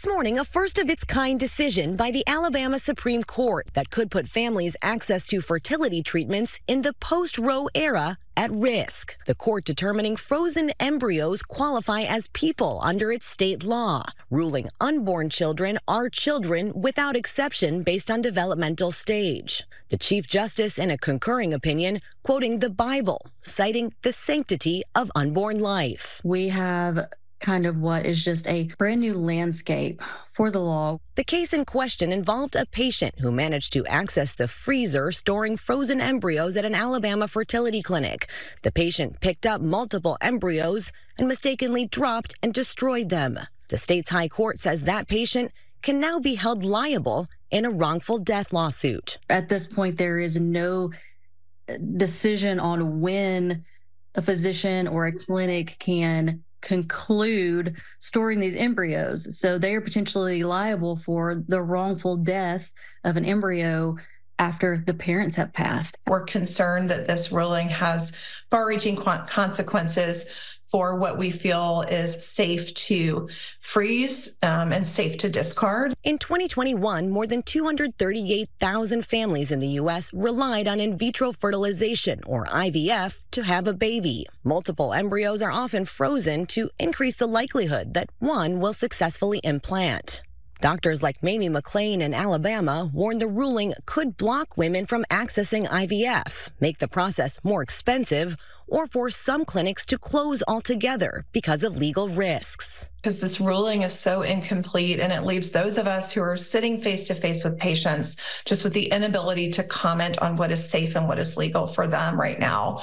This morning, a first-of-its-kind decision by the Alabama Supreme Court that could put families' access to fertility treatments in the post-Roe era at risk. The court determining frozen embryos qualify as people under its state law, ruling unborn children are children without exception based on developmental stage. The Chief Justice, in a concurring opinion, quoting the Bible, citing the sanctity of unborn life. We have kind of what is just a brand new landscape for the law. The case in question involved a patient who managed to access the freezer storing frozen embryos at an Alabama fertility clinic. The patient picked up multiple embryos and mistakenly dropped and destroyed them. The state's high court says that patient can now be held liable in a wrongful death lawsuit. At this point, there is no decision on when a physician or a clinic can conclude storing these embryos. So they are potentially liable for the wrongful death of an embryo after the parents have passed. We're concerned that this ruling has far-reaching consequences for what we feel is safe to freeze and safe to discard. In 2021, more than 238,000 families in the U.S. relied on in vitro fertilization, or IVF, to have a baby. Multiple embryos are often frozen to increase the likelihood that one will successfully implant. Doctors like Mamie McLean in Alabama warn the ruling could block women from accessing IVF, make the process more expensive, or force some clinics to close altogether because of legal risks. Because this ruling is so incomplete, and it leaves those of us who are sitting face to face with patients just with the inability to comment on what is safe and what is legal for them right now.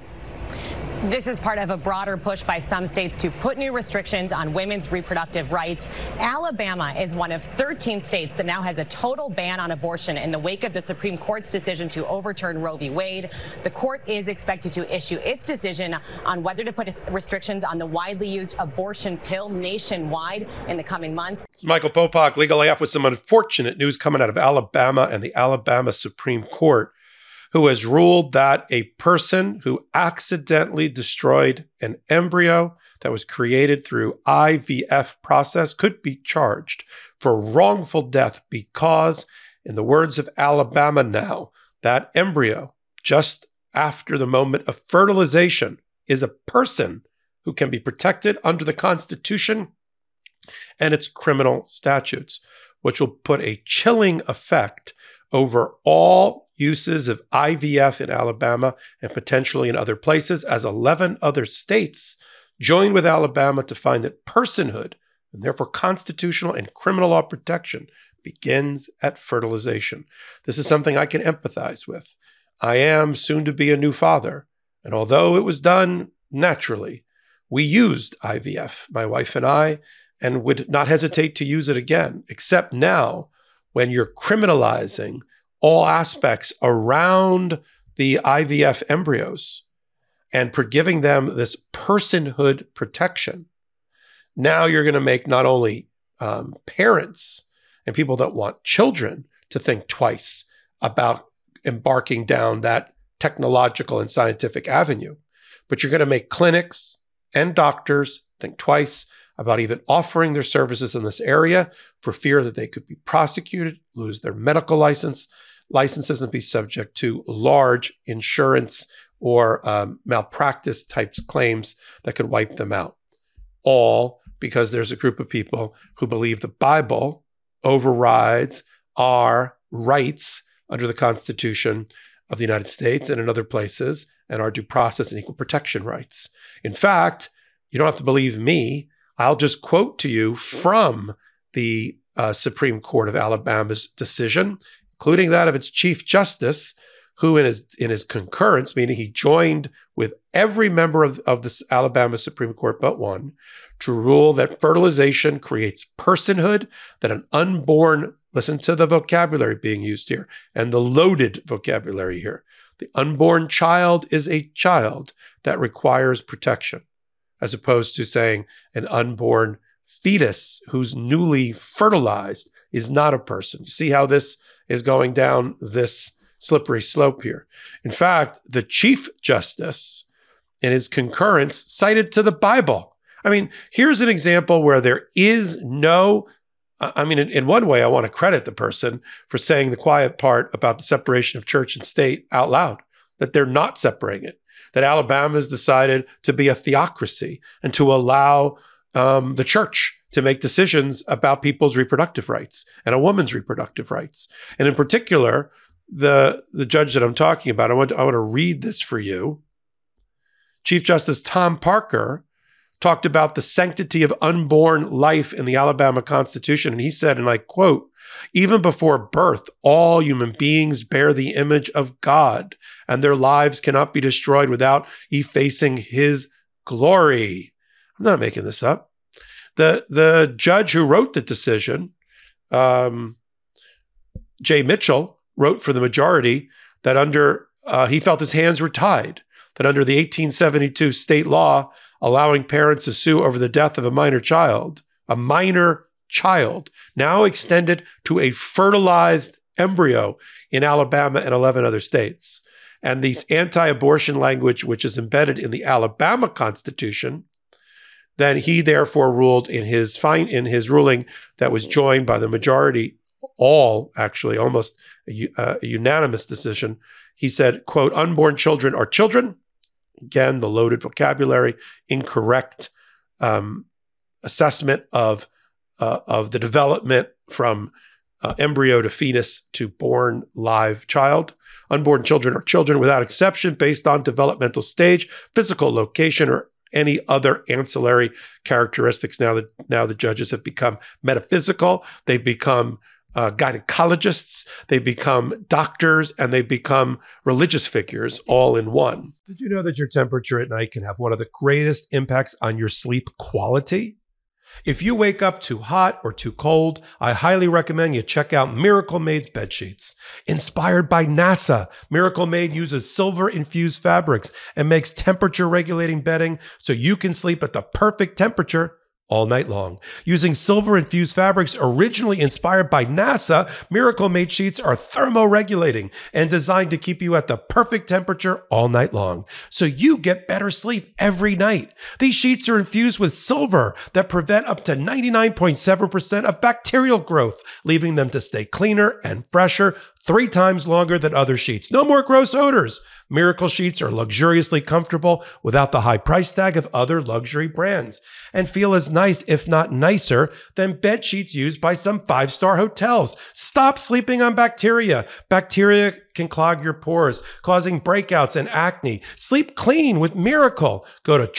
This is part of a broader push by some states to put new restrictions on women's reproductive rights. Alabama is one of 13 states that now has a total ban on abortion in the wake of the Supreme Court's decision to overturn Roe v. Wade. The court is expected to issue its decision on whether to put restrictions on the widely used abortion pill nationwide in the coming months. It's Michael Popok, Legal AF, with some unfortunate news coming out of Alabama and the Alabama Supreme Court, who has ruled that a person who accidentally destroyed an embryo that was created through IVF process could be charged for wrongful death because, in the words of Alabama now, that embryo, just after the moment of fertilization, is a person who can be protected under the Constitution and its criminal statutes, which will put a chilling effect over all uses of IVF in Alabama and potentially in other places, as 11 other states join with Alabama to find that personhood, and therefore constitutional and criminal law protection, begins at fertilization. This is something I can empathize with. I am soon to be a new father, and although it was done naturally, we used IVF, my wife and I, and would not hesitate to use it again, except now when you're criminalizing all aspects around the IVF embryos and for giving them this personhood protection. Now you're going to make not only parents and people that want children to think twice about embarking down that technological and scientific avenue, but you're going to make clinics and doctors think twice about even offering their services in this area for fear that they could be prosecuted, lose their medical licenses, and be subject to large insurance or malpractice types claims that could wipe them out. All because there's a group of people who believe the Bible overrides our rights under the Constitution of the United States and in other places, and our due process and equal protection rights. In fact, you don't have to believe me. I'll just quote to you from the Supreme Court of Alabama's decision, including that of its Chief Justice, who in his concurrence, meaning he joined with every member of this Alabama Supreme Court but one, to rule that fertilization creates personhood, that an unborn, listen to the vocabulary being used here, and the loaded vocabulary here. The unborn child is a child that requires protection, as opposed to saying an unborn fetus who's newly fertilized is not a person. You see how this is going down this slippery slope here. In fact, the Chief Justice, in his concurrence, cited to the Bible. I mean, here's an example where there is no I mean, in one way, I want to credit the person for saying the quiet part about the separation of church and state out loud, that they're not separating it, that Alabama has decided to be a theocracy and to allow the church to make decisions about people's reproductive rights and a woman's reproductive rights. And in particular, the judge that I'm talking about, I want to read this for you. Chief Justice Tom Parker talked about the sanctity of unborn life in the Alabama Constitution. And he said, and I quote, "Even before birth, all human beings bear the image of God, and their lives cannot be destroyed without effacing his glory." I'm not making this up. The judge who wrote the decision, Jay Mitchell, wrote for the majority that he felt his hands were tied, that under the 1872 state law allowing parents to sue over the death of a minor child, now extended to a fertilized embryo in Alabama and 11 other states. And these anti-abortion language, which is embedded in the Alabama Constitution, then he therefore ruled in his ruling that was joined by the majority, almost a unanimous decision. He said, quote, "Unborn children are children." Again, the loaded vocabulary, incorrect assessment of the development from embryo to fetus to born live child. Unborn children are children without exception based on developmental stage, physical location, or any other ancillary characteristics. Now the judges have become metaphysical. They've become gynecologists. They've become doctors, and they've become religious figures all in one. Did you know that your temperature at night can have one of the greatest impacts on your sleep quality? If you wake up too hot or too cold, I highly recommend you check out Miracle Made's bed sheets. Inspired by NASA, Miracle Made uses silver-infused fabrics and makes temperature-regulating bedding so you can sleep at the perfect temperature all night long. Using silver-infused fabrics originally inspired by NASA, Miracle Made sheets are thermoregulating and designed to keep you at the perfect temperature all night long, so you get better sleep every night. These sheets are infused with silver that prevent up to 99.7% of bacterial growth, leaving them to stay cleaner and fresher 3 times longer than other sheets. No more gross odors. Miracle sheets are luxuriously comfortable without the high price tag of other luxury brands, and feel as nice, if not nicer, than bed sheets used by some 5-star hotels. Stop sleeping on bacteria. Bacteria can clog your pores, causing breakouts and acne. Sleep clean with Miracle. Go to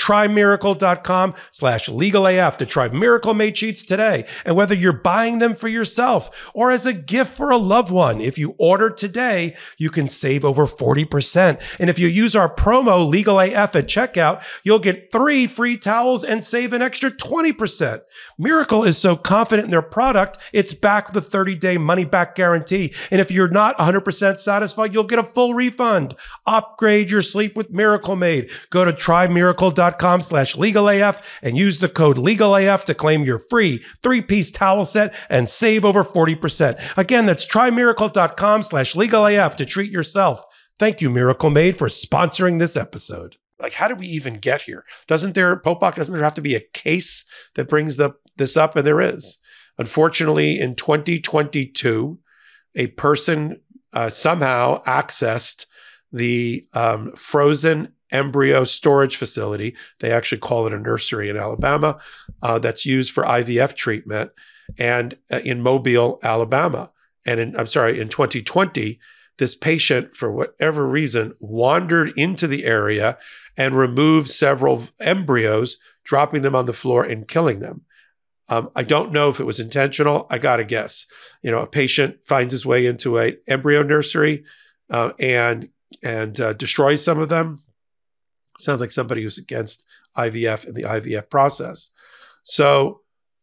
trymiracle.com/legalaf to try Miracle Made sheets today. And whether you're buying them for yourself or as a gift for a loved one, if you order today, you can save over 40%. And if you use our promo LegalAF at checkout, you'll get 3 free towels and save an extra 20%. Miracle is so confident in their product, it's backed with a 30-day money-back guarantee. And if you're not 100% satisfied, you'll get a full refund. Upgrade your sleep with Miracle Made. Go to trymiracle.com/legalAF and use the code LegalAF to claim your free 3-piece towel set and save over 40%. Again, that's trymiracle.com/legalAF to treat yourself. Thank you, Miracle Made, for sponsoring this episode. Like, how did we even get here? Popok, doesn't there have to be a case that brings this up? And there is. Unfortunately, in 2022, a person somehow accessed the frozen embryo storage facility. They actually call it a nursery in Alabama that's used for IVF treatment, and in Mobile, Alabama. And in 2020, this patient, for whatever reason, wandered into the area and removed several embryos, dropping them on the floor and killing them. I don't know if it was intentional. I got to guess. A patient finds his way into an embryo nursery and destroys some of them. Sounds like somebody who's against IVF and the IVF process. So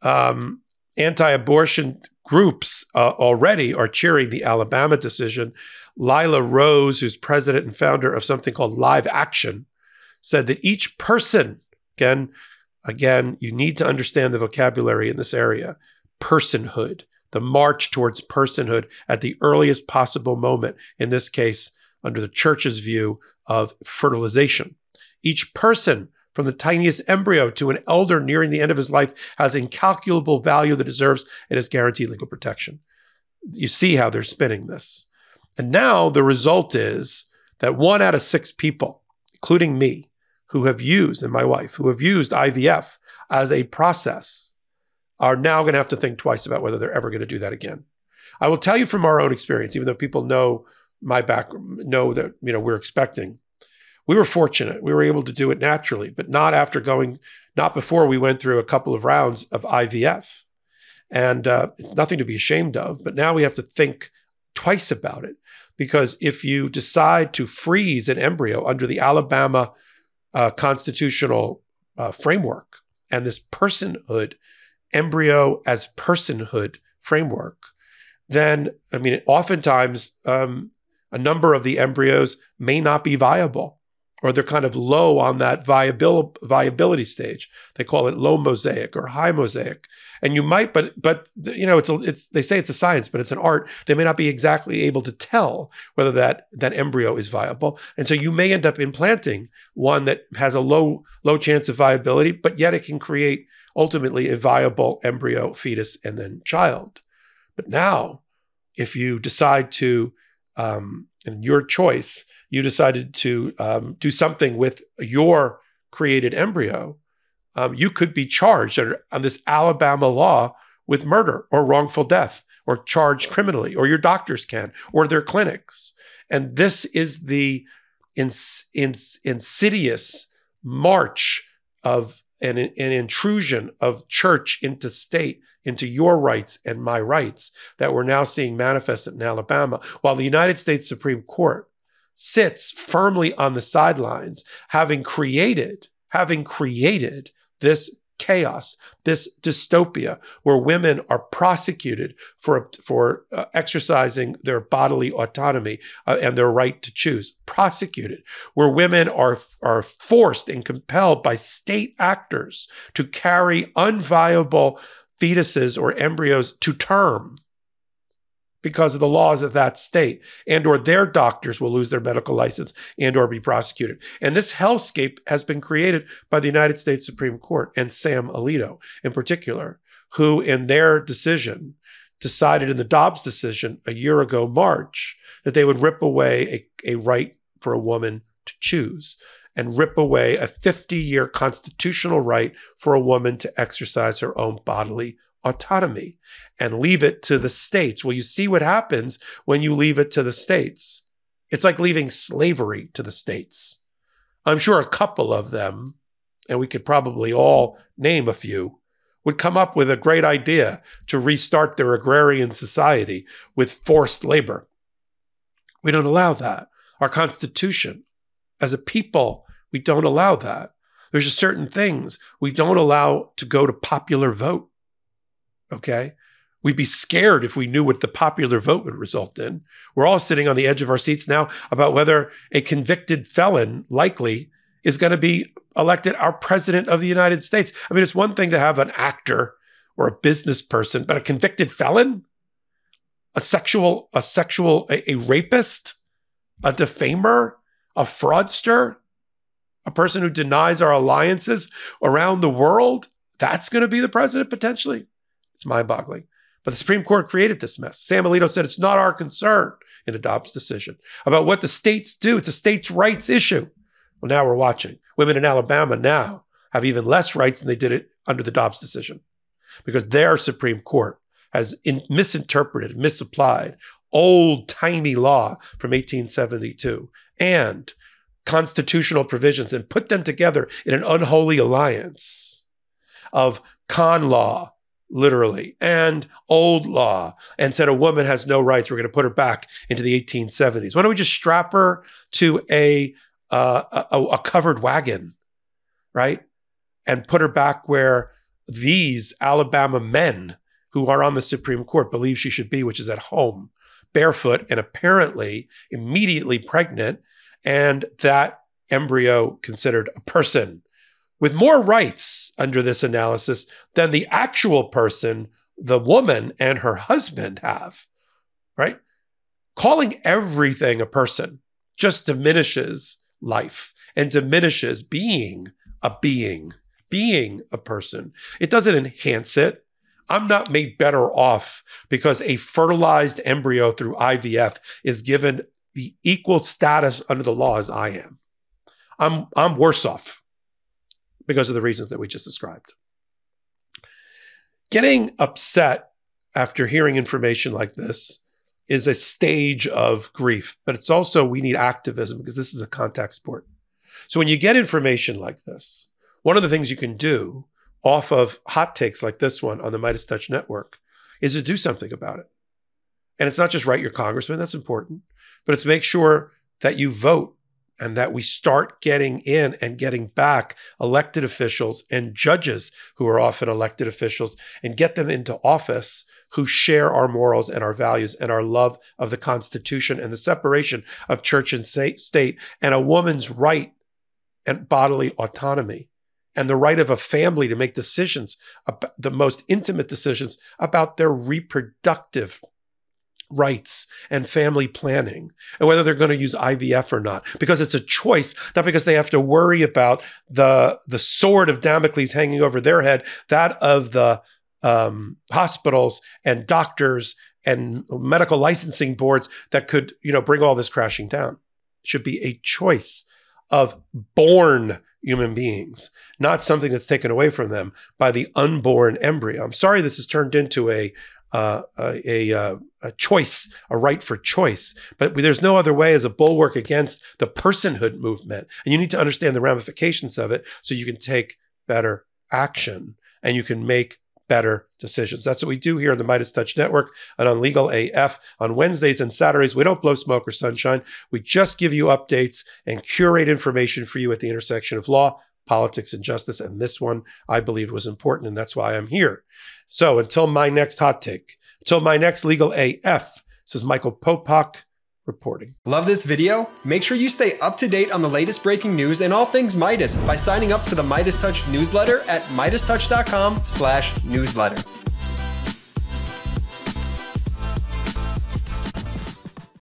anti-abortion groups already are cheering the Alabama decision. Lila Rose, who's president and founder of something called Live Action, said that each person, again, you need to understand the vocabulary in this area, personhood, the march towards personhood at the earliest possible moment, in this case, under the church's view of fertilization. Each person from the tiniest embryo to an elder nearing the end of his life has incalculable value that deserves and is guaranteed legal protection. You see how they're spinning this. And now the result is that 1 out of 6 people, including me, who have used, and my wife, who have used IVF as a process, are now going to have to think twice about whether they're ever going to do that again. I will tell you from our own experience, even though people know my background, know that we're expecting. We were fortunate. We were able to do it naturally, but not before we went through a couple of rounds of IVF. And it's nothing to be ashamed of, but now we have to think twice about it. Because if you decide to freeze an embryo under the Alabama constitutional framework and this personhood, embryo as personhood framework, then, oftentimes a number of the embryos may not be viable, or they're kind of low on that viability stage. They call it low mosaic or high mosaic. And you might, but they say it's a science, but it's an art. They may not be exactly able to tell whether that embryo is viable. And so you may end up implanting one that has a low chance of viability, but yet it can create ultimately a viable embryo, fetus, and then child. But now, if you decide to, in your choice, you decided to do something with your created embryo, you could be charged on this Alabama law with murder or wrongful death, or charged criminally, or your doctors can, or their clinics. And this is the insidious march of an intrusion of church into state, into your rights and my rights, that we're now seeing manifested in Alabama, while the United States Supreme Court sits firmly on the sidelines, having created this chaos, this dystopia, where women are prosecuted for exercising their bodily autonomy and their right to choose. Prosecuted, where women are forced and compelled by state actors to carry unviable fetuses or embryos to term because of the laws of that state, and or their doctors will lose their medical license and or be prosecuted. And this hellscape has been created by the United States Supreme Court and Sam Alito in particular, who in their decision decided in the Dobbs decision a year ago, March, that they would rip away a right for a woman to choose and rip away a 50-year constitutional right for a woman to exercise her own bodily autonomy and leave it to the states. Well, you see what happens when you leave it to the states. It's like leaving slavery to the states. I'm sure a couple of them, and we could probably all name a few, would come up with a great idea to restart their agrarian society with forced labor. We don't allow that. Our Constitution, as a people, we don't allow that. There's just certain things we don't allow to go to popular vote. Okay? We'd be scared if we knew what the popular vote would result in. We're all sitting on the edge of our seats now about whether a convicted felon likely is going to be elected our president of the United States. I mean, it's one thing to have an actor or a business person, but a convicted felon, a rapist, a defamer, a fraudster, a person who denies our alliances around the world, that's going to be the president potentially. It's mind-boggling. But the Supreme Court created this mess. Sam Alito said it's not our concern in the Dobbs decision about what the states do. It's a states' rights issue. Well, now we're watching. Women in Alabama now have even less rights than they did it under the Dobbs decision because their Supreme Court has misinterpreted, misapplied old-timey law from 1872 and constitutional provisions and put them together in an unholy alliance of con law, literally, and old law, and said a woman has no rights. We're going to put her back into the 1870s. Why don't we just strap her to a covered wagon, right? And put her back where these Alabama men who are on the Supreme Court believe she should be, which is at home, barefoot, and apparently immediately pregnant, and that embryo considered a person with more rights under this analysis than the actual person, the woman and her husband have, right? Calling everything a person just diminishes life and diminishes being a being a person. It doesn't enhance it. I'm not made better off because a fertilized embryo through IVF is given the equal status under the law as I am. I'm worse off because of the reasons that we just described. Getting upset after hearing information like this is a stage of grief, but it's also, we need activism because this is a contact sport. So when you get information like this, one of the things you can do off of hot takes like this one on the MeidasTouch Network is to do something about it. And it's not just write your congressman, that's important, but it's make sure that you vote and that we start getting in and getting back elected officials and judges who are often elected officials and get them into office who share our morals and our values and our love of the Constitution and the separation of church and state and a woman's right and bodily autonomy and the right of a family to make decisions, about the most intimate decisions about their reproductive rights and family planning and whether they're going to use IVF or not, because it's a choice, not because they have to worry about the sword of Damocles hanging over their head, that of the hospitals and doctors and medical licensing boards that could, bring all this crashing down. It should be a choice of born human beings, not something that's taken away from them by the unborn embryo. I'm sorry this has turned into a choice, a right for choice. But there's no other way as a bulwark against the personhood movement. And you need to understand the ramifications of it so you can take better action and you can make better decisions. That's what we do here on the MeidasTouch Network and on Legal AF. On Wednesdays and Saturdays, we don't blow smoke or sunshine. We just give you updates and curate information for you at the intersection of law, politics, and justice. And this one, I believe, was important, and that's why I'm here. So until my next hot take, until my next Legal AF, this is Michael Popok reporting. Love this video? Make sure you stay up to date on the latest breaking news and all things Meidas by signing up to the MeidasTouch newsletter at MeidasTouch.com/newsletter.